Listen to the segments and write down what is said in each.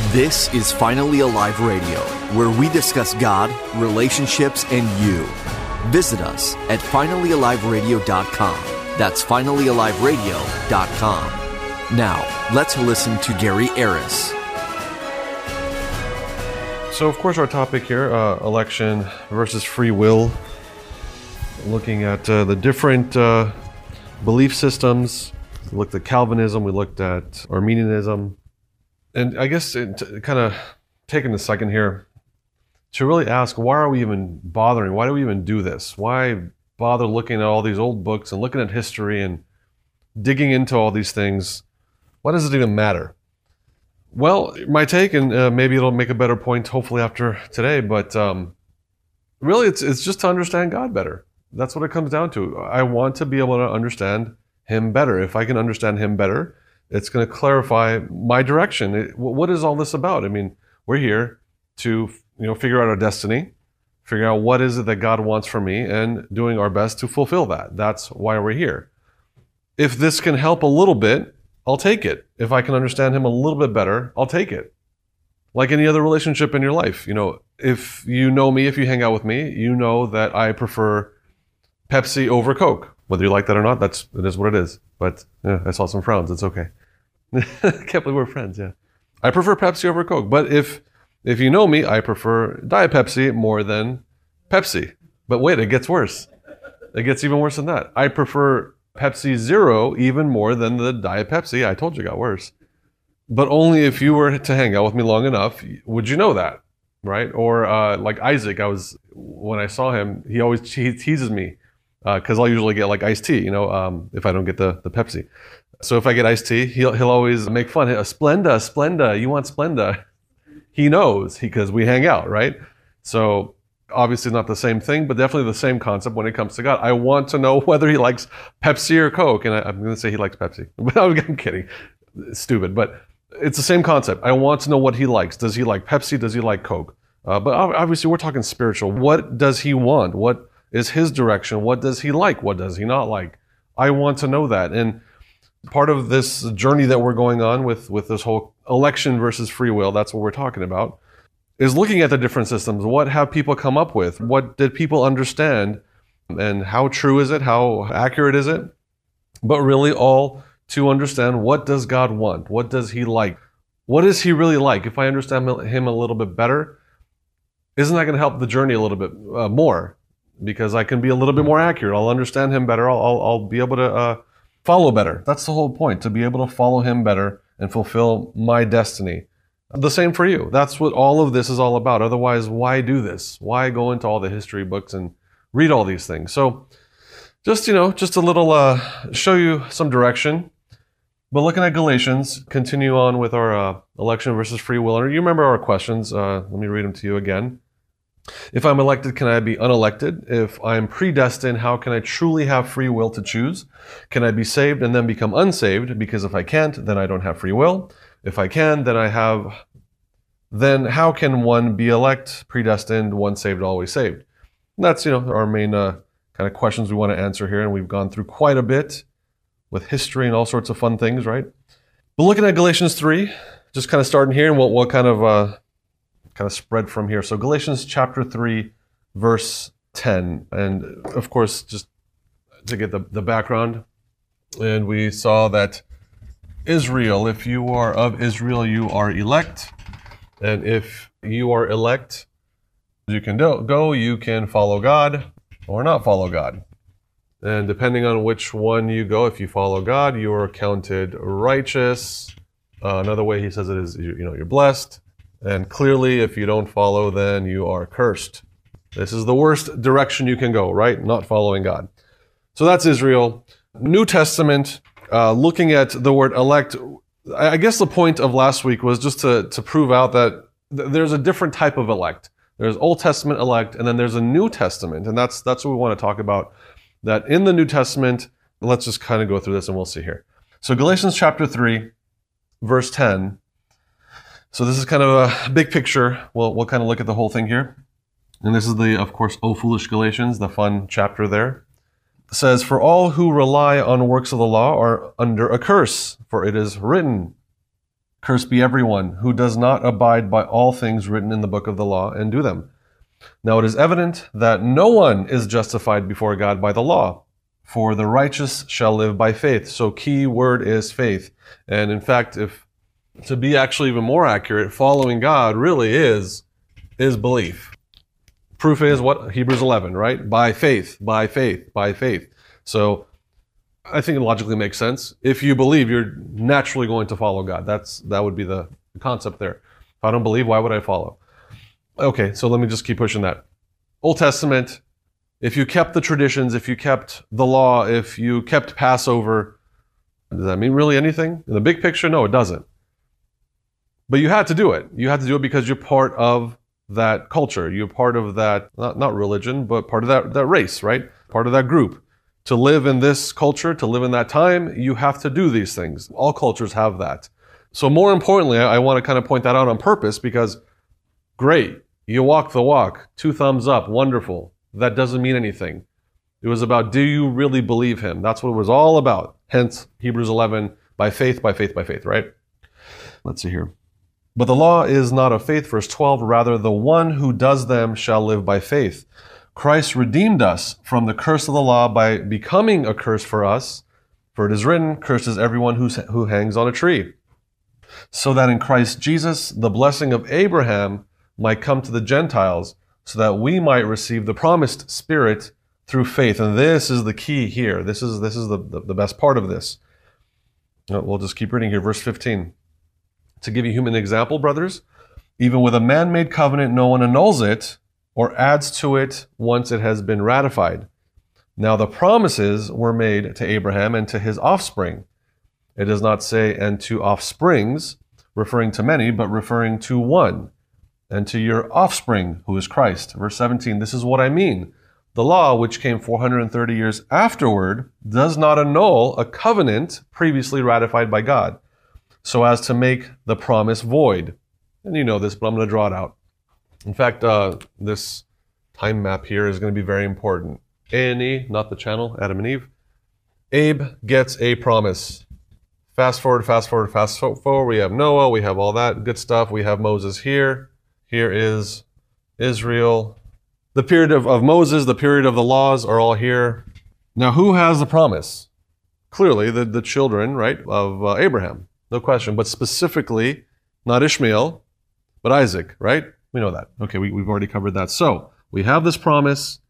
This is Finally Alive Radio, where we discuss God, relationships, and you. Visit us at finallyaliveradio.com. That's finallyaliveradio.com. Now, let's listen to Gary Aris. So, of course, our topic here, election versus free will, looking at the different belief systems. We looked at Calvinism, we looked at Arminianism, and I guess kind of taking a second here to really ask, why are we even bothering? Why do we even do this? Why bother looking at all these old books and looking at history and digging into all these things? Why does it even matter? Well, my take, and maybe it'll make a better point hopefully after today, but really it's just to understand God better. That's what it comes down to. I want to be able to understand Him better. If I can understand Him better, it's going to clarify my direction. What is all this about? I mean, we're here to figure out our destiny, figure out what is it that God wants from me, and doing our best to fulfill that. That's why we're here. If this can help a little bit, I'll take it. If I can understand Him a little bit better, I'll take it. Like any other relationship in your life. If you know me, if you hang out with me, you know that I prefer Pepsi over Coke. Whether you like that or not, it is what it is. But yeah, I saw some frowns. It's okay. Can't believe we're friends, yeah. I prefer Pepsi over Coke. But if you know me, I prefer Diet Pepsi more than Pepsi. But wait, it gets worse. It gets even worse than that. I prefer Pepsi Zero even more than the Diet Pepsi. I told you it got worse. But only if you were to hang out with me long enough, would you know that, right? Or like Isaac, when I saw him, he always teases me because I'll usually get like iced tea, if I don't get the Pepsi. So if I get iced tea, he'll always make fun. Splenda, you want Splenda? He knows because we hang out, right? So obviously not the same thing, but definitely the same concept when it comes to God. I want to know whether He likes Pepsi or Coke, and I'm going to say He likes Pepsi. But I'm kidding. It's stupid, but it's the same concept. I want to know what He likes. Does He like Pepsi? Does He like Coke? But obviously we're talking spiritual. What does He want? What is His direction? What does He like? What does He not like? I want to know that. And part of this journey that we're going on with this whole election versus free will, that's what we're talking about, is looking at the different systems. What have people come up with? What did people understand? And how true is it? How accurate is it? But really all to understand, what does God want? What does He like? What is He really like? If I understand Him a little bit better, isn't that going to help the journey a little bit more? Because I can be a little bit more accurate. I'll understand Him better. I'll be able to follow better. That's the whole point, to be able to follow Him better and fulfill my destiny. The same for you. That's what all of this is all about. Otherwise, why do this? Why go into all the history books and read all these things? So just a little, show you some direction. But looking at Galatians, continue on with our election versus free will. And you remember our questions. Let me read them to you again. If I'm elected, can I be unelected? If I'm predestined, how can I truly have free will to choose? Can I be saved and then become unsaved? Because if I can't, then I don't have free will. If I can, then how can one be elect, predestined, once saved, always saved? And that's, our main kind of questions we want to answer here. And we've gone through quite a bit with history and all sorts of fun things, right? But looking at Galatians 3, just kind of starting here, and we'll kind of spread from here. So Galatians chapter 3, verse 10. And of course, just to get the background, and we saw that Israel, if you are of Israel, you are elect. And if you are elect, you can go, you can follow God or not follow God. And depending on which one you go, if you follow God, you are counted righteous. Another way he says it is, you're blessed. And clearly, if you don't follow, then you are cursed. This is the worst direction you can go, right? Not following God. So that's Israel. New Testament, looking at the word elect, I guess the point of last week was just to prove out that there's a different type of elect. There's Old Testament elect, and then there's a New Testament. And that's what we want to talk about. That in the New Testament, let's just kind of go through this and we'll see here. So Galatians chapter 3, verse 10. So this is kind of a big picture. We'll kind of look at the whole thing here. And this is of course, O Foolish Galatians, the fun chapter there. It says, "For all who rely on works of the law are under a curse, for it is written, Cursed be everyone who does not abide by all things written in the book of the law and do them. Now it is evident that no one is justified before God by the law, for the righteous shall live by faith. So key word is faith. And in fact, if to be actually even more accurate, following God really is belief. Proof is what? Hebrews 11, right? By faith, by faith, by faith. So I think it logically makes sense. If you believe, you're naturally going to follow God. That would be the concept there. If I don't believe, why would I follow? Okay, so let me just keep pushing that. Old Testament, if you kept the traditions, if you kept the law, if you kept Passover, does that mean really anything? In the big picture, no, it doesn't. But you had to do it. You had to do it because you're part of that culture. You're part of that, not religion, but part of that race, right? Part of that group. To live in this culture, to live in that time, you have to do these things. All cultures have that. So more importantly, I want to kind of point that out on purpose because, great, you walk the walk, 2 thumbs up, wonderful. That doesn't mean anything. It was about, do you really believe him? That's what it was all about. Hence, Hebrews 11, by faith, by faith, by faith, right? Let's see here. But the law is not of faith, verse 12, rather the one who does them shall live by faith. Christ redeemed us from the curse of the law by becoming a curse for us. For it is written, cursed is everyone who hangs on a tree. So that in Christ Jesus, the blessing of Abraham might come to the Gentiles, so that we might receive the promised Spirit through faith. And this is the key here. This is the best part of this. We'll just keep reading here, verse 15. To give you a human example, brothers, even with a man-made covenant, no one annuls it or adds to it once it has been ratified. Now the promises were made to Abraham and to his offspring. It does not say, and to offsprings, referring to many, but referring to one, and to your offspring, who is Christ. Verse 17, this is what I mean. The law, which came 430 years afterward, does not annul a covenant previously ratified by God, so as to make the promise void. And you know this, but I'm going to draw it out. In fact, this time map here is going to be very important. A&E, not the channel, Adam and Eve. Abe gets a promise. Fast forward, fast forward, fast forward. We have Noah, we have all that good stuff. We have Moses here. Here is Israel. The period of Moses, the period of the laws are all here. Now, who has the promise? Clearly, the children, right, of Abraham. No question. But specifically, not Ishmael, but Isaac, right? We know that. Okay, we've already covered that. So, we have this promise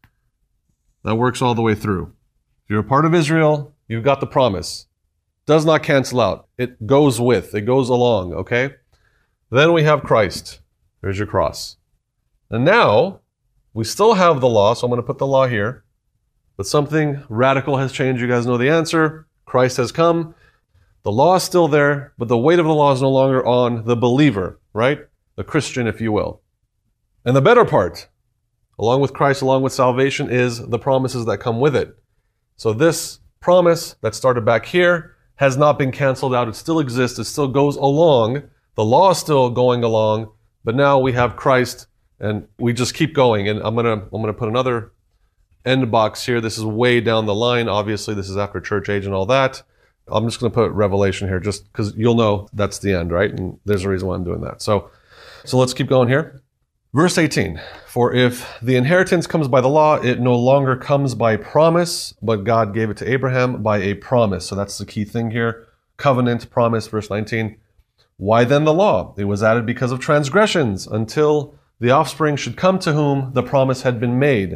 that works all the way through. If you're a part of Israel, you've got the promise. Does not cancel out. It goes with. It goes along, okay? Then we have Christ. There's your cross. And now, we still have the law, so I'm going to put the law here. But something radical has changed. You guys know the answer. Christ has come. The law is still there, but the weight of the law is no longer on the believer, right? The Christian, if you will. And the better part, along with Christ, along with salvation, is the promises that come with it. So this promise that started back here has not been canceled out. It still exists. It still goes along. The law is still going along, but now we have Christ, and we just keep going. And I'm gonna put another end box here. This is way down the line. Obviously, this is after church age and all that. I'm just going to put Revelation here just because you'll know that's the end, right? And there's a reason why I'm doing that. So let's keep going here. Verse 18, for if the inheritance comes by the law, it no longer comes by promise, but God gave it to Abraham by a promise. So that's the key thing here. Covenant, promise, verse 19. Why then the law? It was added because of transgressions until the offspring should come to whom the promise had been made.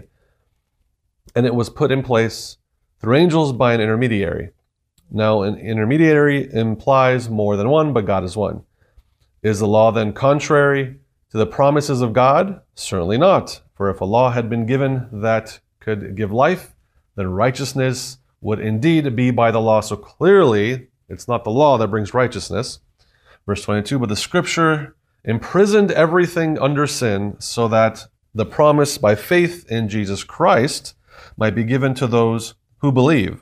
And it was put in place through angels by an intermediary. Now, an intermediary implies more than one, but God is one. Is the law then contrary to the promises of God? Certainly not. For if a law had been given that could give life, then righteousness would indeed be by the law. So clearly, it's not the law that brings righteousness. Verse 22, but the scripture imprisoned everything under sin so that the promise by faith in Jesus Christ might be given to those who believe.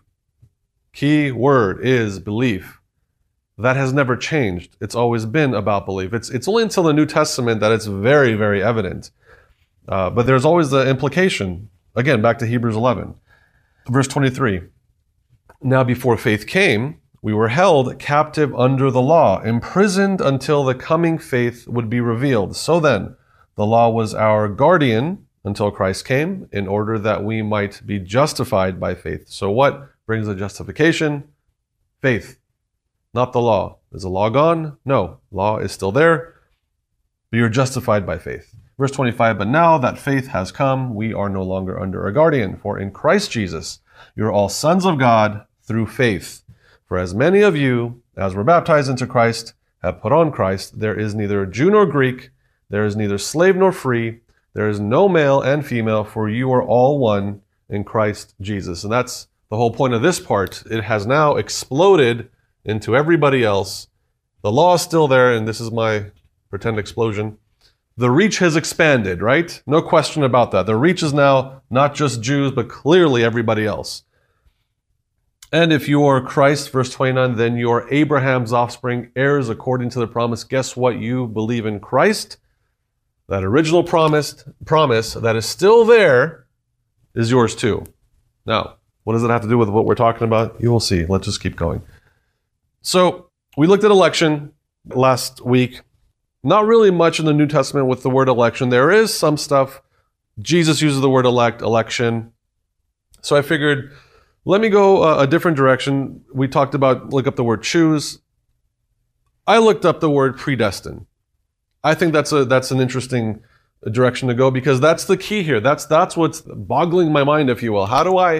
Key word is belief. That has never changed. It's always been about belief. It's only until the New Testament that it's very, very evident. But there's always the implication. Again, back to Hebrews 11. Verse 23. Now before faith came, We were held captive under the law, imprisoned until the coming faith would be revealed. So then, the law was our guardian until Christ came, in order that we might be justified by faith. So what brings the justification? Faith, not the law. Is the law gone? No, law is still there, but you're justified by faith. Verse 25, but now that faith has come, we are no longer under a guardian, for in Christ Jesus, you're all sons of God through faith. For as many of you as were baptized into Christ have put on Christ, there is neither Jew nor Greek, there is neither slave nor free, there is no male and female, for you are all one in Christ Jesus. And that's the whole point of this part. It has now exploded into everybody else. The law is still there, and this is my pretend explosion. The reach has expanded, right? No question about that. The reach is now not just Jews, but clearly everybody else. And if you are Christ, verse 29, then you are Abraham's offspring, heirs according to the promise. Guess what? You believe in Christ. That original promise that is still there is yours too. Now, what does it have to do with what we're talking about? You will see. Let's just keep going. So, we looked at election last week. Not really much in the New Testament with the word election. There is some stuff. Jesus uses the word election. So I figured, let me go a different direction. We talked about, look up the word choose. I looked up the word predestined. I think that's an interesting direction to go, because that's the key here. That's what's boggling my mind, if you will.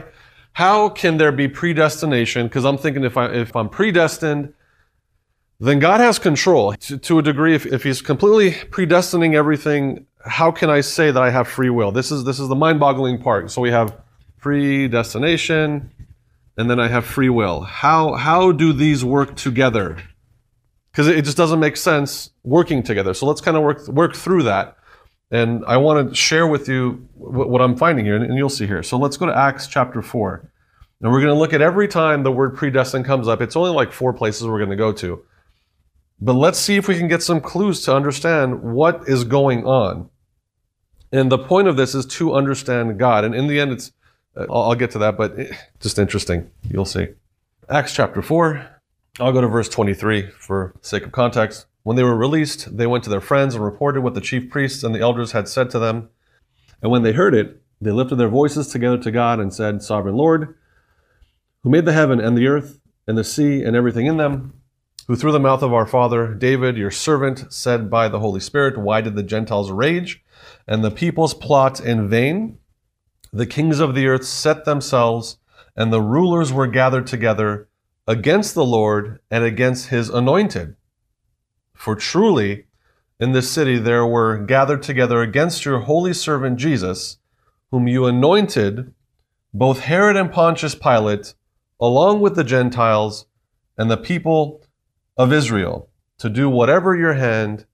How can there be predestination? Because I'm thinking if I'm predestined, then God has control to a degree. If He's completely predestining everything, how can I say that I have free will? This is the mind-boggling part. So we have predestination, and then I have free will. How do these work together? Because it just doesn't make sense working together. So let's kind of work through that. And I want to share with you what I'm finding here, and you'll see here. So let's go to Acts chapter 4. And we're going to look at every time the word predestined comes up. It's only like 4 places we're going to go to. But let's see if we can get some clues to understand what is going on. And the point of this is to understand God. And in the end, I'll get to that, but just interesting. You'll see. Acts chapter 4. I'll go to verse 23 for sake of context. When they were released, they went to their friends and reported what the chief priests and the elders had said to them. And when they heard it, they lifted their voices together to God and said, Sovereign Lord, who made the heaven and the earth and the sea and everything in them, who through the mouth of our father David, your servant, said by the Holy Spirit, why did the Gentiles rage and the peoples plot in vain? The kings of the earth set themselves, and the rulers were gathered together against the Lord and against His anointed. For truly in this city there were gathered together against your holy servant Jesus, whom you anointed, both Herod and Pontius Pilate, along with the Gentiles and the people of Israel, to do whatever your hand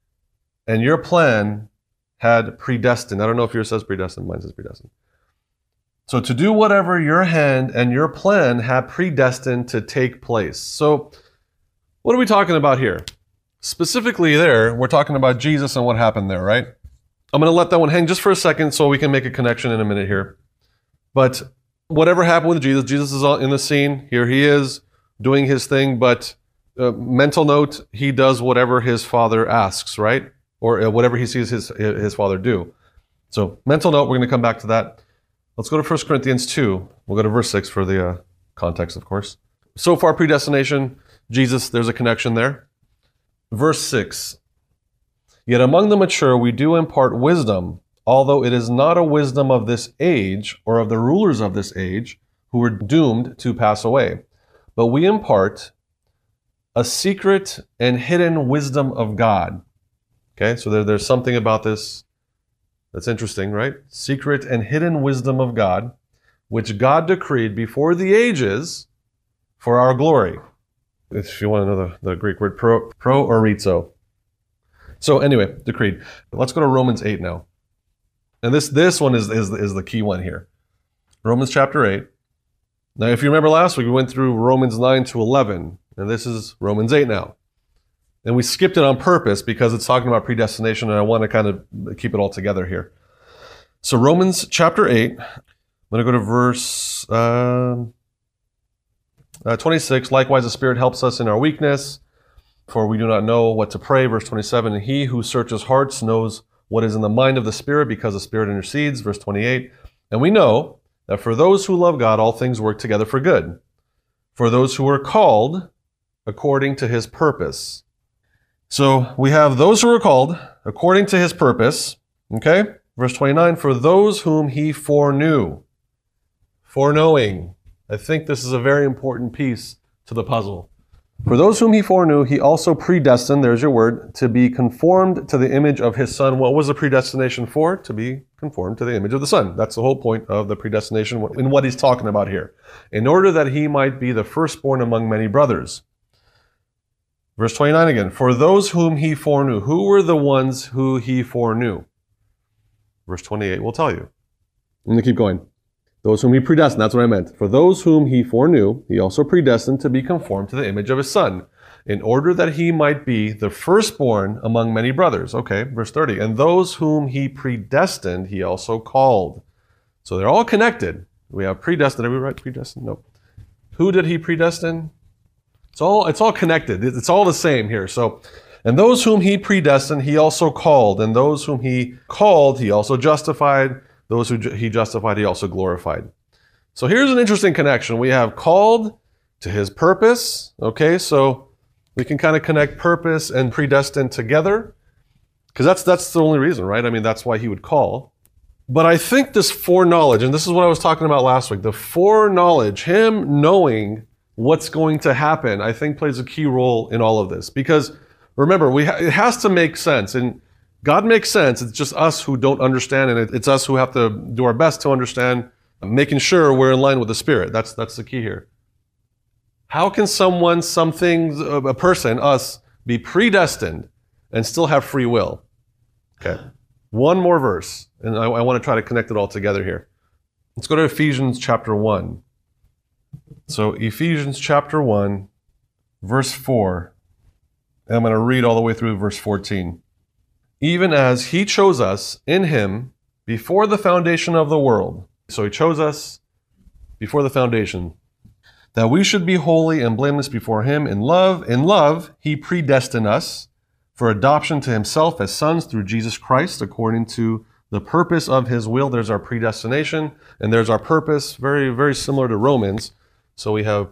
and your plan had predestined. I don't know if yours says predestined, mine says predestined. So to do whatever your hand and your plan had predestined to take place. So what are we talking about here? Specifically there, we're talking about Jesus and what happened there, right? I'm going to let that one hang just for a second so we can make a connection in a minute here. But whatever happened with Jesus, Jesus is in the scene. Here He is doing His thing, but mental note, He does whatever His Father asks, right? Or whatever He sees His Father do. So mental note, we're going to come back to that. Let's go to 1 Corinthians 2. We'll go to verse 6 for the context, of course. So far, predestination, Jesus, there's a connection there. Verse 6. Yet among the mature we do impart wisdom, although it is not a wisdom of this age or of the rulers of this age who are doomed to pass away. But we impart a secret and hidden wisdom of God. Okay, so there's something about this that's interesting, right? Secret and hidden wisdom of God, which God decreed before the ages for our glory. If you want to know the Greek word, proorizo. So anyway, decreed. Let's go to Romans 8 now. And this one is the key one here. Romans chapter 8. Now, if you remember last week, we went through Romans 9 to 11. And this is Romans 8 now. And we skipped it on purpose because it's talking about predestination, and I want to kind of keep it all together here. So Romans chapter 8, I'm going to go to verse, 26, likewise the Spirit helps us in our weakness, for we do not know what to pray. Verse 27, and he who searches hearts knows what is in the mind of the Spirit, because the Spirit intercedes. Verse 28, and we know that for those who love God, all things work together for good, for those who are called according to his purpose. So we have those who are called according to his purpose. Okay? Verse 29, for those whom he foreknew. Foreknowing. I think this is a very important piece to the puzzle. For those whom he foreknew, he also predestined, there's your word, to be conformed to the image of his Son. What was the predestination for? To be conformed to the image of the Son. That's the whole point of the predestination in what he's talking about here. In order that he might be the firstborn among many brothers. Verse 29 again. For those whom he foreknew. Who were the ones who he foreknew? Verse 28 will tell you. I'm going to keep going. Those whom he predestined, that's what I meant. For those whom he foreknew, he also predestined to be conformed to the image of his Son, in order that he might be the firstborn among many brothers. Okay, verse 30. And those whom he predestined, he also called. So they're all connected. We have predestined. Did we write predestined? No. Who did he predestine? It's all connected. It's all the same here. So, and those whom he predestined, he also called. And those whom he called, he also justified. Those who he justified, he also glorified. So here's an interesting connection. We have called to his purpose. Okay, so we can kind of connect purpose and predestined together, because that's the only reason, right? I mean, that's why he would call. But I think this foreknowledge, and this is what I was talking about last week, the foreknowledge, him knowing what's going to happen, I think plays a key role in all of this. Because remember, it has to make sense. And God makes sense. It's just us who don't understand, and it's us who have to do our best to understand, making sure we're in line with the Spirit. That's the key here. How can someone, something, a person, us, be predestined and still have free will? Okay. One more verse, and I want to try to connect it all together here. Let's go to Ephesians chapter 1. So Ephesians chapter 1, verse 4. And I'm going to read all the way through verse 14. Even as he chose us in him before the foundation of the world. So he chose us before the foundation, that we should be holy and blameless before him in love. In love, he predestined us for adoption to himself as sons through Jesus Christ, according to the purpose of his will. There's our predestination, and there's our purpose, very, very similar to Romans. So we have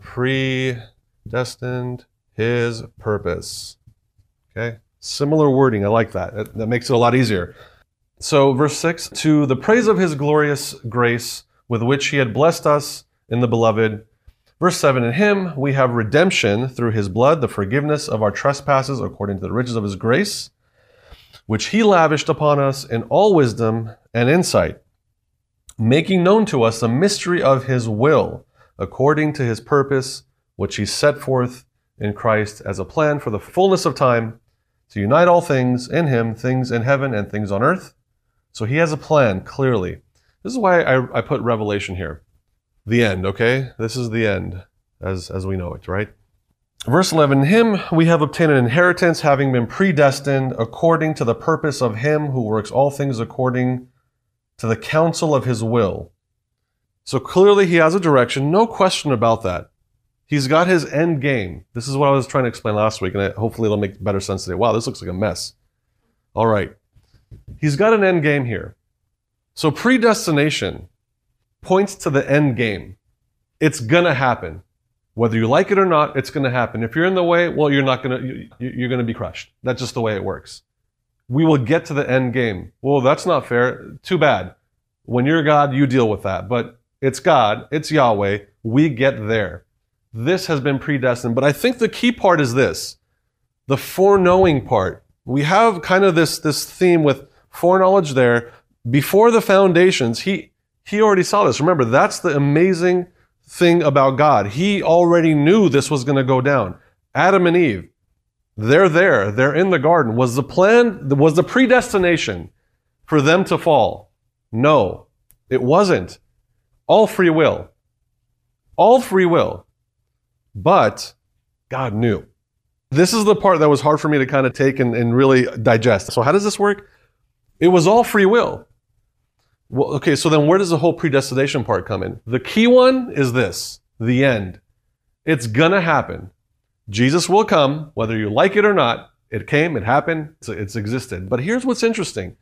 predestined, his purpose. Okay? Similar wording. I like that. That makes it a lot easier. So verse 6, to the praise of his glorious grace with which he had blessed us in the beloved. Verse 7, in him we have redemption through his blood, the forgiveness of our trespasses according to the riches of his grace, which he lavished upon us in all wisdom and insight, making known to us the mystery of his will, according to his purpose, which he set forth in Christ as a plan for the fullness of time, to unite all things in him, things in heaven and things on earth. So he has a plan, clearly. This is why I put Revelation here. The end, okay? This is the end, as we know it, right? Verse 11, in him we have obtained an inheritance, having been predestined according to the purpose of him who works all things according to the counsel of his will. So clearly he has a direction, no question about that. He's got his end game. This is what I was trying to explain last week, and hopefully it'll make better sense today. Wow, this looks like a mess. All right. He's got an end game here. So predestination points to the end game. It's going to happen. Whether you like it or not, it's going to happen. If you're in the way, well, you're going to be crushed. That's just the way it works. We will get to the end game. Well, that's not fair. Too bad. When you're God, you deal with that. But it's God. It's Yahweh. We get there. This has been predestined. But I think the key part is this, the foreknowing part. We have kind of this theme with foreknowledge there. Before the foundations, he already saw this. Remember, that's the amazing thing about God. He already knew this was going to go down. Adam and Eve, they're there. They're in the garden. Was the plan, was the predestination for them to fall? No, it wasn't. All free will. All free will. But God knew. This is the part that was hard for me to kind of take and really digest. So how does this work? It was all free will. Well, okay, so then where does the whole predestination part come in? The key one is this, the end. It's going to happen. Jesus will come, whether you like it or not. It came, it happened, it's existed. But here's what's interesting.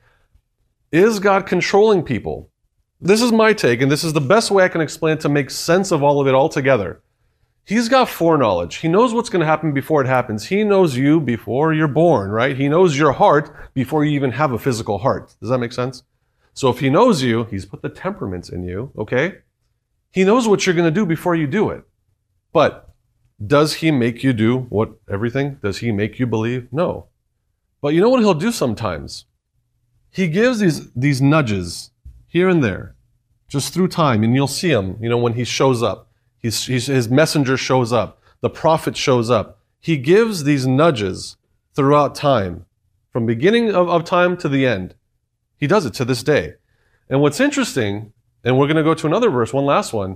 Is God controlling people? This is my take, and this is the best way I can explain it to make sense of all of it all together. He's got foreknowledge. He knows what's going to happen before it happens. He knows you before you're born, right? He knows your heart before you even have a physical heart. Does that make sense? So if he knows you, he's put the temperaments in you, okay? He knows what you're going to do before you do it. But does he make you do everything? Does he make you believe? No. But you know what he'll do sometimes? He gives these nudges here and there, just through time, and you'll see him, when he shows up. His messenger shows up. The prophet shows up. He gives these nudges throughout time, from beginning of time to the end. He does it to this day. And what's interesting, and we're going to go to another verse, one last one,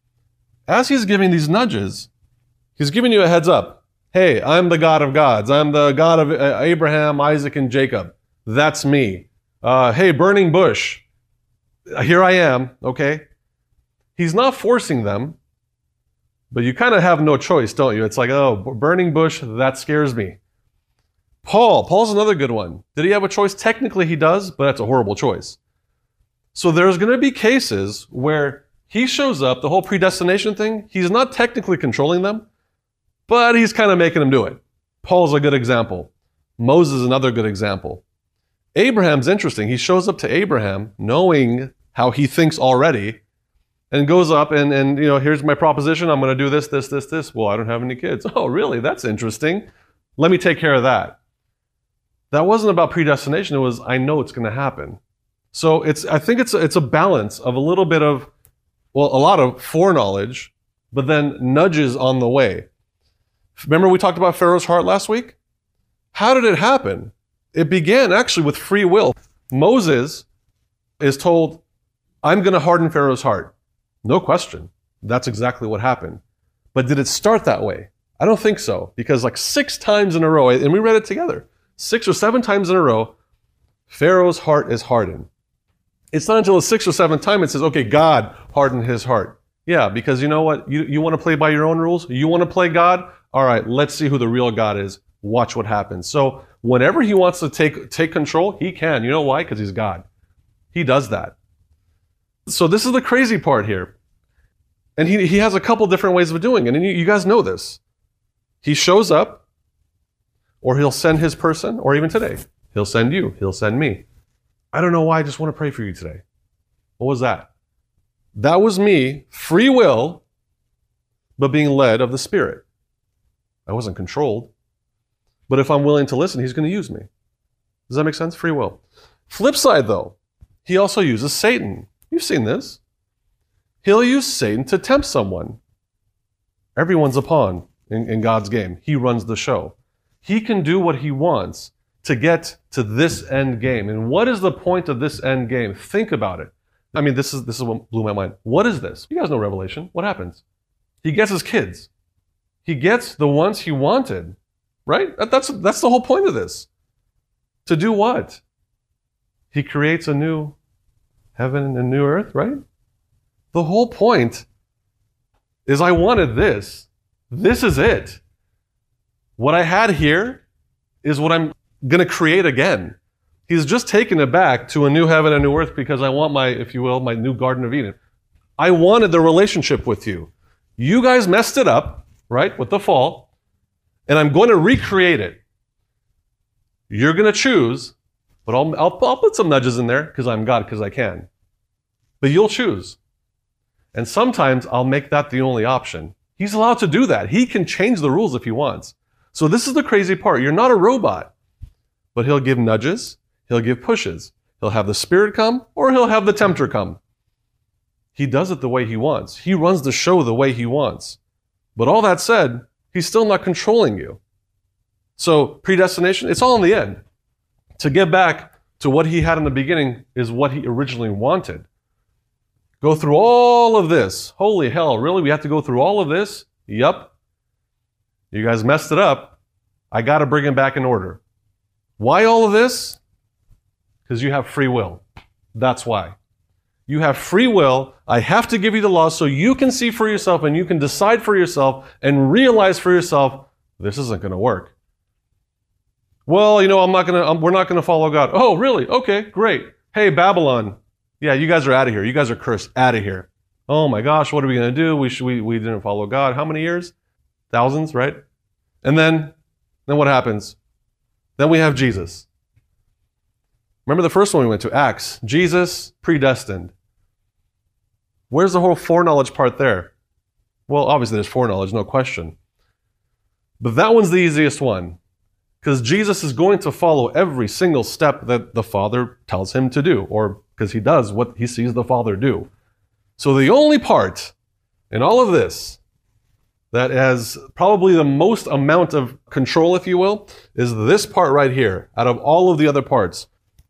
as he's giving these nudges, he's giving you a heads up. Hey, I'm the God of gods. I'm the God of Abraham, Isaac, and Jacob. That's me. Hey, burning bush. Here I am, okay? He's not forcing them, but you kind of have no choice, don't you? It's like, oh, burning bush, that scares me. Paul's another good one. Did he have a choice? Technically he does, but that's a horrible choice. So there's going to be cases where he shows up, the whole predestination thing, he's not technically controlling them, but he's kind of making them do it. Paul's a good example. Moses is another good example. Abraham's interesting. He shows up to Abraham knowing how he thinks already and goes up and here's my proposition. I'm going to do this, this, this, this. Well, I don't have any kids. Oh, really? That's interesting. Let me take care of that. That wasn't about predestination. It was, I know it's going to happen. So I think it's a balance of a little bit of, a lot of foreknowledge, but then nudges on the way. Remember we talked about Pharaoh's heart last week? How did it happen? It began actually with free will. Moses is told, I'm going to harden Pharaoh's heart. No question. That's exactly what happened. But did it start that way? I don't think so. Because 6 times in a row, and we read it together, 6 or 7 times in a row, Pharaoh's heart is hardened. It's not until the 6th or 7th time it says, okay, God hardened his heart. Yeah, because you know what? You want to play by your own rules? You want to play God? All right, let's see who the real God is. Watch what happens. So whenever he wants to take control, he can. You know why? Because he's God. He does that. So this is the crazy part here. And he has a couple different ways of doing it. And you guys know this. He shows up, or he'll send his person, or even today, he'll send you, he'll send me. I don't know why, I just want to pray for you today. What was that? That was me, free will, but being led of the Spirit. I wasn't controlled. But if I'm willing to listen, he's going to use me. Does that make sense? Free will. Flip side, though, he also uses Satan. You've seen this. He'll use Satan to tempt someone. Everyone's a pawn in God's game. He runs the show. He can do what he wants to get to this end game. And what is the point of this end game? Think about it. I mean, this is what blew my mind. What is this? You guys know Revelation. What happens? He gets his kids. He gets the ones he wanted, right? That's the whole point of this. To do what? He creates a new heaven and a new earth, right? The whole point is I wanted this. This is it. What I had here is what I'm going to create again. He's just taken it back to a new heaven and new earth because I want my, if you will, my new Garden of Eden. I wanted the relationship with you. You guys messed it up, right, with the fall, and I'm going to recreate it. You're going to choose, but I'll put some nudges in there because I'm God, because I can. But you'll choose. And sometimes I'll make that the only option. He's allowed to do that. He can change the rules if he wants. So this is the crazy part. You're not a robot, but he'll give nudges. He'll give pushes. He'll have the Spirit come, or he'll have the tempter come. He does it the way he wants. He runs the show the way he wants. But all that said, he's still not controlling you. So predestination, it's all in the end. To get back to what he had in the beginning is what he originally wanted. Go through all of this. Holy hell, really? We have to go through all of this? Yup. You guys messed it up. I got to bring him back in order. Why all of this? Because you have free will. That's why. You have free will. I have to give you the law so you can see for yourself and you can decide for yourself and realize for yourself, this isn't going to work. Well, we're not going to follow God. Oh, really? Okay, great. Hey, Babylon. Yeah, you guys are out of here. You guys are cursed. Out of here. Oh my gosh, what are we going to do? We didn't follow God. How many years? Thousands, right? And then what happens? Then we have Jesus. Remember the first one we went to, Acts. Jesus, predestined. Where's the whole foreknowledge part there? Well, obviously there's foreknowledge, no question. But that one's the easiest one. Because Jesus is going to follow every single step that the Father tells him to do, or because he does what he sees the Father do. So the only part in all of this that has probably the most amount of control, if you will, is this part right here. Out of all of the other parts,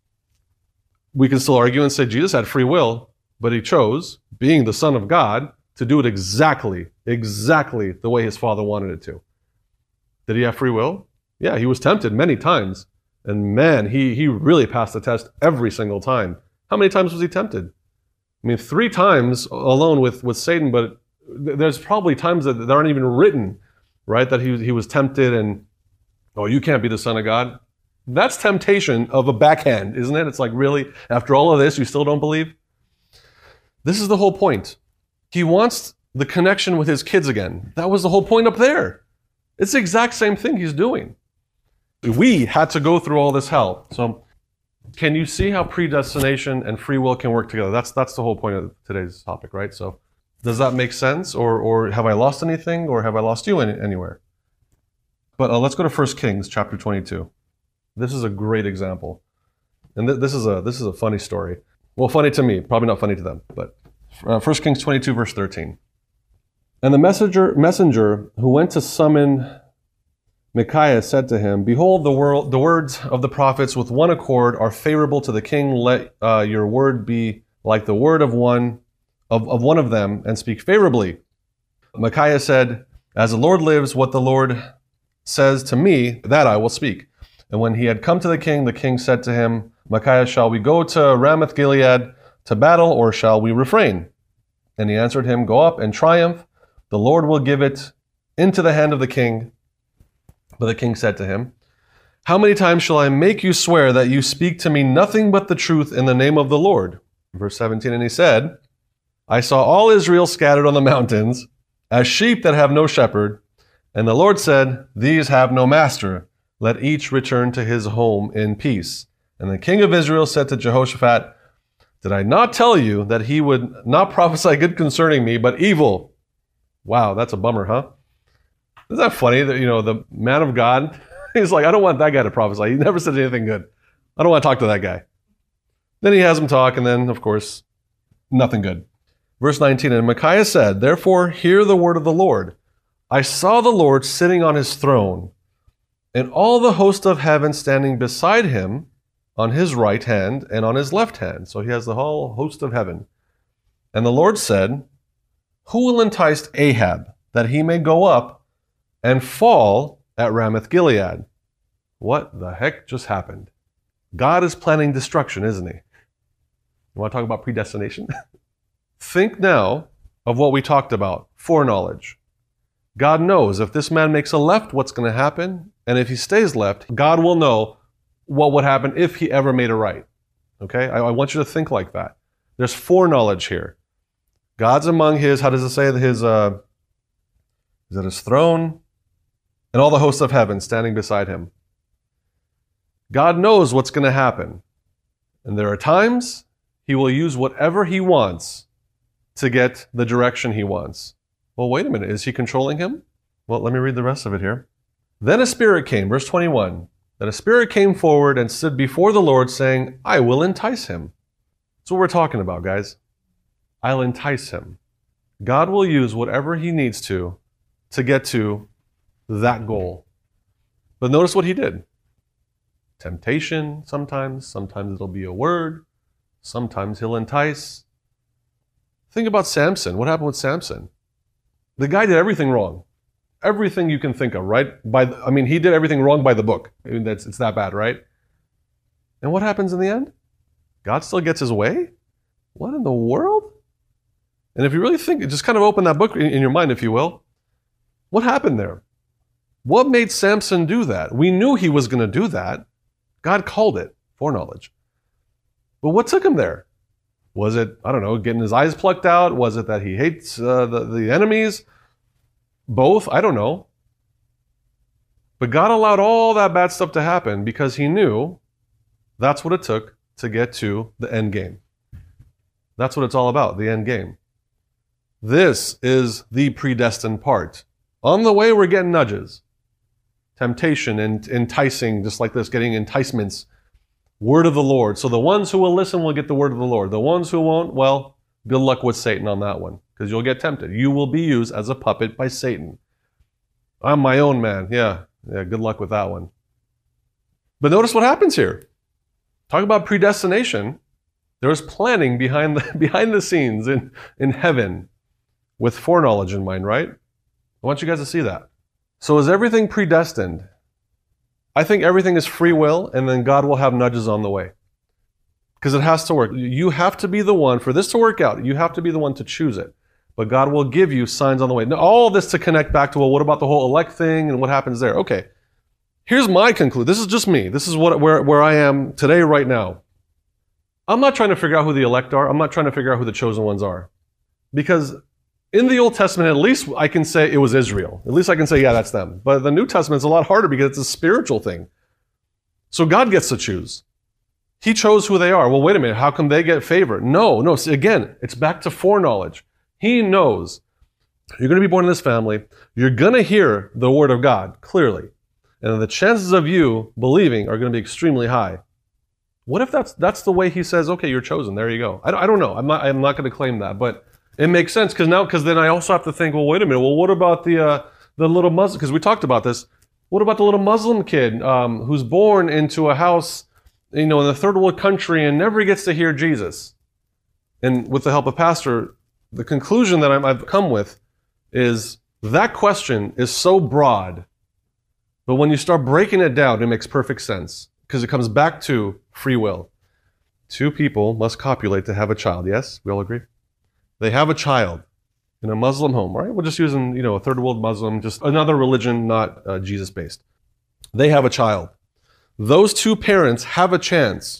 we can still argue and say Jesus had free will, but he chose, being the Son of God, to do it exactly the way his Father wanted it to. Did he have free will? Yeah, he was tempted many times. And man, he really passed the test every single time. How many times was he tempted? I mean, 3 times alone with Satan, but there's probably times that aren't even written, right? That he was tempted and, oh, you can't be the Son of God. That's temptation of a backhand, isn't it? It's like, really, after all of this, you still don't believe? This is the whole point. He wants the connection with his kids again. That was the whole point up there. It's the exact same thing he's doing. We had to go through all this hell. So can you see how predestination and free will can work together? That's the whole point of today's topic, right? So does that make sense? Or have I lost anything? Or have I lost you anywhere? But let's go to 1 Kings chapter 22. This is a great example. And this is a funny story. Well, funny to me, probably not funny to them. But 1 Kings 22 verse 13. And the messenger who went to summon Micaiah said to him, behold, the words of the prophets with one accord are favorable to the king. Let your word be like the word of one of them, and speak favorably. Micaiah said, as the Lord lives, what the Lord says to me, that I will speak. And when he had come to the king said to him, Micaiah, shall we go to Ramoth Gilead to battle, or shall we refrain? And he answered him, go up and triumph. The Lord will give it into the hand of the king. But the king said to him, how many times shall I make you swear that you speak to me nothing but the truth in the name of the Lord? Verse 17, and he said, I saw all Israel scattered on the mountains, as sheep that have no shepherd. And the Lord said, these have no master. Let each return to his home in peace. And the king of Israel said to Jehoshaphat, did I not tell you that he would not prophesy good concerning me, but evil? Wow, that's a bummer, huh? Isn't that funny that, the man of God, he's like, I don't want that guy to prophesy. He never said anything good. I don't want to talk to that guy. Then he has him talk, and then, of course, nothing good. Verse 19, and Micaiah said, therefore, hear the word of the Lord. I saw the Lord sitting on his throne, and all the host of heaven standing beside him on his right hand and on his left hand. So he has the whole host of heaven. And the Lord said, who will entice Ahab, that he may go up and fall at Ramoth Gilead? What the heck just happened? God is planning destruction, isn't he? You want to talk about predestination? Think now of what we talked about, foreknowledge. God knows if this man makes a left, what's going to happen. And if he stays left, God will know what would happen if he ever made a right. Okay? I want you to think like that. There's foreknowledge here. God's among his, how does it say, is at his throne? And all the hosts of heaven standing beside him. God knows what's going to happen. And there are times he will use whatever he wants to get the direction he wants. Well, wait a minute. Is he controlling him? Well, let me read the rest of it here. Then a spirit came, verse 21. Then a spirit came forward and stood before the Lord, saying, I will entice him. That's what we're talking about, guys. I'll entice him. God will use whatever he needs to get to that goal. But notice what he did. Temptation sometimes it'll be a word, sometimes he'll entice. Think about Samson. What happened with Samson? The guy did everything wrong. Everything you can think of, right? He did everything wrong by the book. It's that bad, right? And what happens in the end? God still gets his way? What in the world? And if you really think, just kind of open that book in your mind, if you will. What happened there? What made Samson do that? We knew he was going to do that. God called it foreknowledge. But what took him there? Was it, I don't know, getting his eyes plucked out? Was it that he hates the enemies? Both? I don't know. But God allowed all that bad stuff to happen because he knew that's what it took to get to the end game. That's what it's all about, the end game. This is the predestined part. On the way, we're getting nudges. Temptation and enticing, just like this, getting enticements. Word of the Lord. So the ones who will listen will get the word of the Lord. The ones who won't, well, good luck with Satan on that one, because you'll get tempted. You will be used as a puppet by Satan. I'm my own man. Yeah, good luck with that one. But notice what happens here. Talk about predestination. There was planning behind the scenes in heaven with foreknowledge in mind, right? I want you guys to see that. So is everything predestined? I think everything is free will, and then God will have nudges on the way. Because it has to work. You have to be the one, for this to work out, you have to be the one to choose it. But God will give you signs on the way. Now, all this to connect back to, well, what about the whole elect thing and what happens there? Okay, here's my conclusion. This is just me. This is where I am today, right now. I'm not trying to figure out who the elect are. I'm not trying to figure out who the chosen ones are. Because in the Old Testament, at least I can say it was Israel. At least I can say, yeah, that's them. But the New Testament is a lot harder because it's a spiritual thing. So God gets to choose. He chose who they are. Well, wait a minute. How come they get favor? No. See, again, it's back to foreknowledge. He knows you're going to be born in this family. You're going to hear the word of God clearly. And the chances of you believing are going to be extremely high. What if that's the way he says, okay, you're chosen. There you go. I don't know. I'm not going to claim that. But it makes sense because then I also have to think, well, wait a minute. Well, what about the little Muslim? Because we talked about this. What about the little Muslim kid who's born into a house, in a third world country and never gets to hear Jesus? And with the help of Pastor, the conclusion that I've come with is that question is so broad, but when you start breaking it down, it makes perfect sense because it comes back to free will. Two people must copulate to have a child. Yes, we all agree. They have a child in a Muslim home, right? We're just using, a third world Muslim, just another religion, not Jesus-based. They have a child. Those two parents have a chance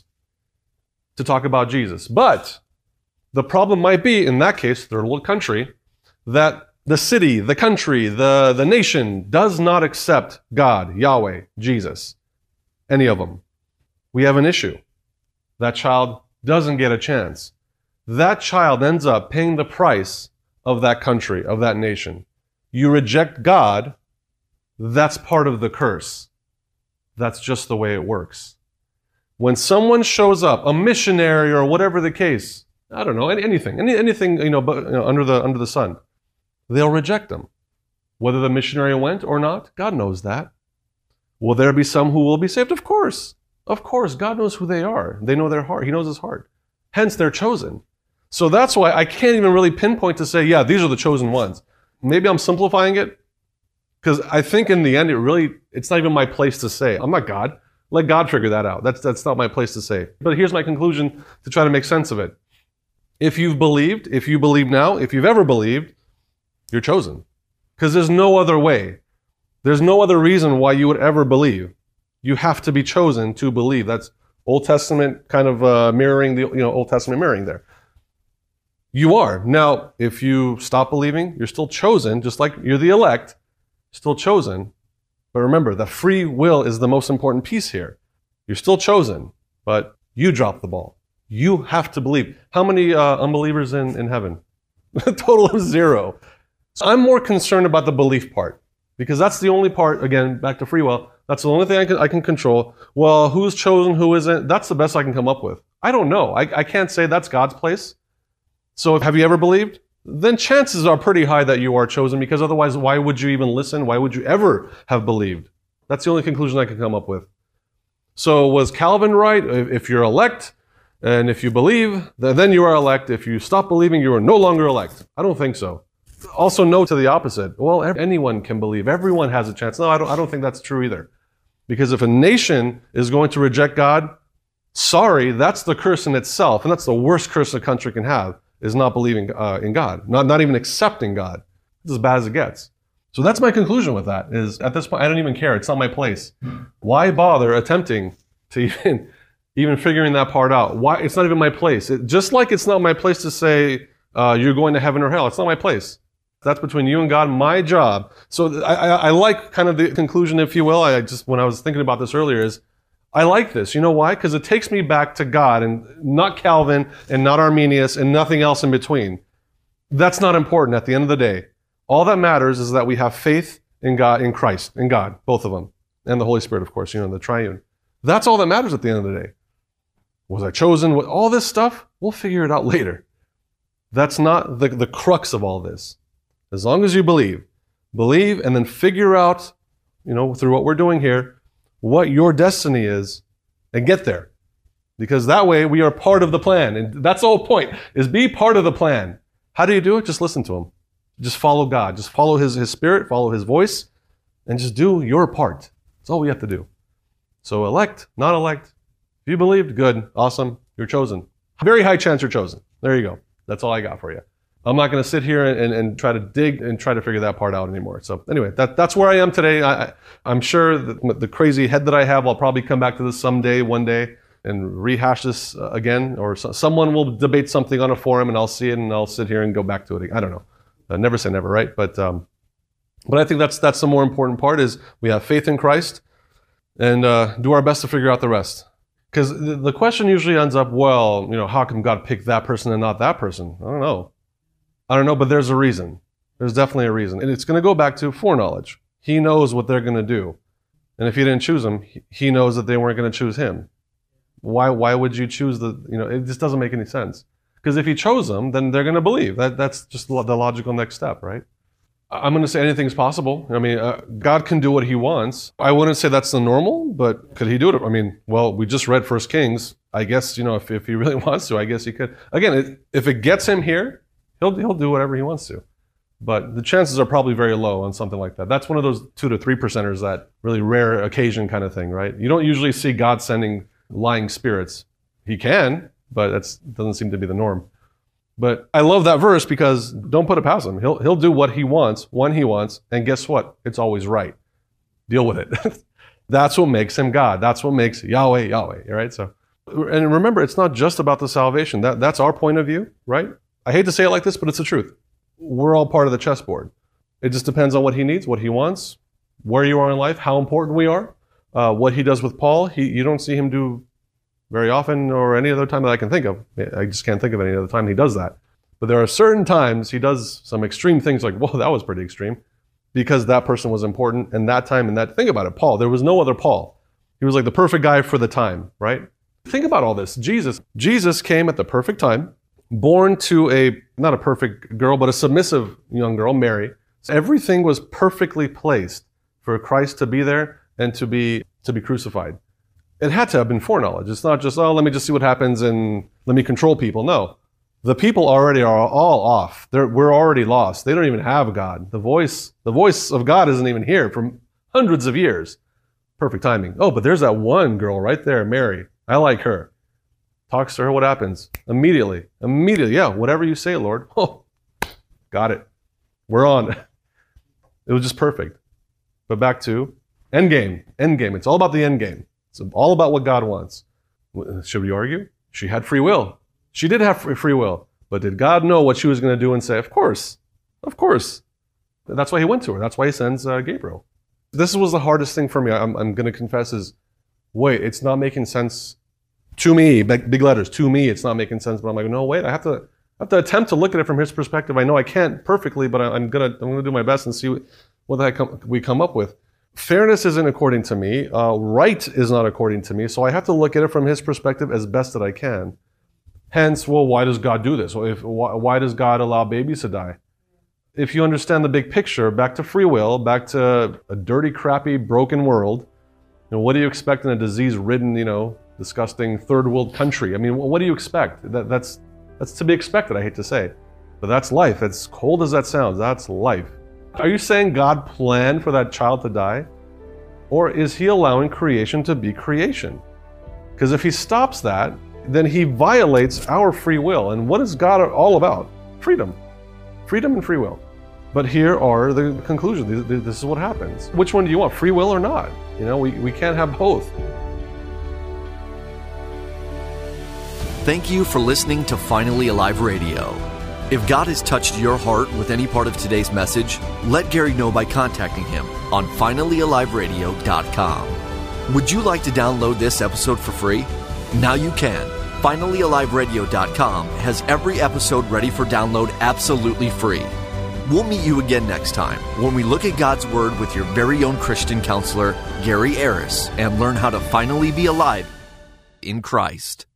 to talk about Jesus. But the problem might be, in that case, third world country, that the city, the country, the nation does not accept God, Yahweh, Jesus, any of them. We have an issue. That child doesn't get a chance. That child ends up paying the price of that country, of that nation. You reject God, that's part of the curse. That's just the way it works. When someone shows up, a missionary or whatever the case, I don't know, anything, under the sun, they'll reject them. Whether the missionary went or not, God knows that. Will there be some who will be saved? Of course. Of course, God knows who they are. They know their heart. He knows his heart. Hence, they're chosen. So that's why I can't even really pinpoint to say, yeah, these are the chosen ones. Maybe I'm simplifying it, because I think in the end, it's not even my place to say. I'm not God. Let God figure that out. That's not my place to say. But here's my conclusion to try to make sense of it. If you've believed, if you believe now, if you've ever believed, you're chosen. Because there's no other way. There's no other reason why you would ever believe. You have to be chosen to believe. That's Old Testament kind of mirroring the Old Testament mirroring there. You are. Now, if you stop believing, you're still chosen, just like you're the elect, still chosen. But remember, the free will is the most important piece here. You're still chosen, but you drop the ball. You have to believe. How many unbelievers in heaven? A total of 0. So I'm more concerned about the belief part, because that's the only part, again, back to free will, that's the only thing I can control. Well, who's chosen, who isn't? That's the best I can come up with. I don't know. I can't say that's God's place. So have you ever believed? Then chances are pretty high that you are chosen, because otherwise, why would you even listen? Why would you ever have believed? That's the only conclusion I can come up with. So was Calvin right? If you're elect, and if you believe, then you are elect. If you stop believing, you are no longer elect. I don't think so. Also, no to the opposite. Well, anyone can believe. Everyone has a chance. No, I don't think that's true either. Because if a nation is going to reject God, Sorry, that's the curse in itself, and that's the worst curse a country can have, is not believing in God, not even accepting God. It's as bad as it gets. So that's my conclusion with that, is at this point, I don't even care. It's not my place. Why bother attempting to even figuring that part out? Why? It's not even my place. Just like it's not my place to say, you're going to heaven or hell. It's not my place. That's between you and God, my job. So I like kind of the conclusion, if you will. When I was thinking about this earlier, is I like this. You know why? Because it takes me back to God, and not Calvin and not Arminius and nothing else in between. That's not important at the end of the day. All that matters is that we have faith in God, in Christ, in God, both of them, and the Holy Spirit, of course, the triune. That's all that matters at the end of the day. Was I chosen? All this stuff, we'll figure it out later. That's not the crux of all this. As long as you believe, and then figure out, through what we're doing here, what your destiny is, and get there. Because that way we are part of the plan. And that's the whole point, is be part of the plan. How do you do it? Just listen to him. Just follow God. Just follow his spirit, follow his voice, and just do your part. That's all we have to do. So elect, not elect. If you believed, good, awesome, you're chosen. Very high chance you're chosen. There you go. That's all I got for you. I'm not going to sit here and try to dig and try to figure that part out anymore. So anyway, that's where I am today. I'm sure that the crazy head that I have, I'll probably come back to this someday, one day, and rehash this again. Or someone will debate something on a forum, and I'll see it, and I'll sit here and go back to it. I don't know. Never say never, right? But I think that's the more important part, is we have faith in Christ and do our best to figure out the rest. Because the question usually ends up, well, how come God picked that person and not that person? I don't know, but there's a reason. There's definitely a reason. And it's going to go back to foreknowledge. He knows what they're going to do. And if he didn't choose them, he knows that they weren't going to choose him. Why would you choose it just doesn't make any sense. Because if he chose them, then they're going to believe. That's just the logical next step, right? I'm going to say anything's possible. God can do what he wants. I wouldn't say that's the normal, but could he do it? We just read 1 Kings. I guess, if he really wants to, I guess he could. Again, if it gets him here, he'll do whatever he wants to. But the chances are probably very low on something like that. That's one of those 2 to 3%ers, that really rare occasion kind of thing, right? You don't usually see God sending lying spirits. He can, but that doesn't seem to be the norm. But I love that verse, because don't put it past him. He'll do what he wants, when he wants, and guess what? It's always right. Deal with it. That's what makes him God. That's what makes Yahweh, Yahweh, right? So, and remember, it's not just about the salvation. That's our point of view, right? I hate to say it like this, but it's the truth. We're all part of the chessboard. It just depends on what he needs, what he wants, where you are in life, how important we are, what he does with Paul. You don't see him do very often, or any other time that I can think of. I just can't think of any other time he does that. But there are certain times he does some extreme things, like, whoa, that was pretty extreme, because that person was important in that time and that. Think about it, Paul. There was no other Paul. He was like the perfect guy for the time, right? Think about all this. Jesus came at the perfect time, born to not a perfect girl, but a submissive young girl, Mary. So everything was perfectly placed for Christ to be there and to be crucified. It had to have been foreknowledge. It's not just, let me just see what happens and let me control people. No. The people already are all off. We're already lost. They don't even have God. The voice of God isn't even here for hundreds of years. Perfect timing. Oh, but there's that one girl right there, Mary. I like her. Talks to her, what happens? Immediately. Yeah, whatever you say, Lord. Oh, got it. We're on. It was just perfect. But back to endgame. It's all about the endgame. It's all about what God wants. Should we argue? She had free will. She did have free will. But did God know what she was going to do and say, of course. That's why he went to her. That's why he sends Gabriel. This was the hardest thing for me. I'm going to confess is, wait, it's not making sense to me. Big letters, to me, it's not making sense. But I'm like, no, wait, I have to attempt to look at it from his perspective. I know I can't perfectly, but I'm going to do my best and see what the heck we come up with. Fairness isn't according to me. Right is not according to me. So I have to look at it from his perspective as best that I can. Hence, well, why does God do this? Why does God allow babies to die? If you understand the big picture, back to free will, back to a dirty, crappy, broken world, what do you expect in a disease-ridden, disgusting third world country? What do you expect? That's to be expected, I hate to say. But that's life. As cold as that sounds, that's life. Are you saying God planned for that child to die? Or is he allowing creation to be creation? Because if he stops that, then he violates our free will. And what is God all about? Freedom. Freedom and free will. But here are the conclusions. This is what happens. Which one do you want, free will or not? We can't have both. Thank you for listening to Finally Alive Radio. If God has touched your heart with any part of today's message, let Gary know by contacting him on finallyaliveradio.com. Would you like to download this episode for free? Now you can. finallyaliveradio.com has every episode ready for download absolutely free. We'll meet you again next time when we look at God's Word with your very own Christian counselor, Gary Aris, and learn how to finally be alive in Christ.